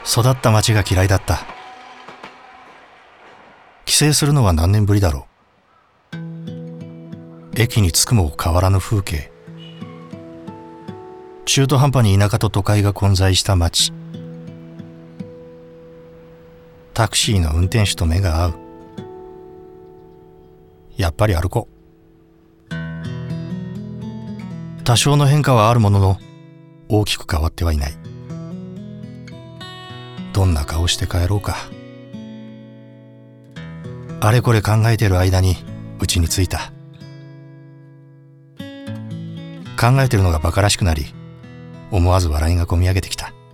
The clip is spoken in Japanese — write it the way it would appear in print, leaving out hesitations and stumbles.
育った町が嫌いだった。帰省するのは何年ぶりだろう。駅に着くも変わらぬ風景。中途半端に田舎と都会が混在した町。タクシーの運転手と目が合う。やっぱり歩こう。多少の変化はあるものの、大きく変わってはいない。どんな顔して帰ろうか。あれこれ考えてる間に家に着いた。考えてるのが馬鹿らしくなり、思わず笑いがこみ上げてきた。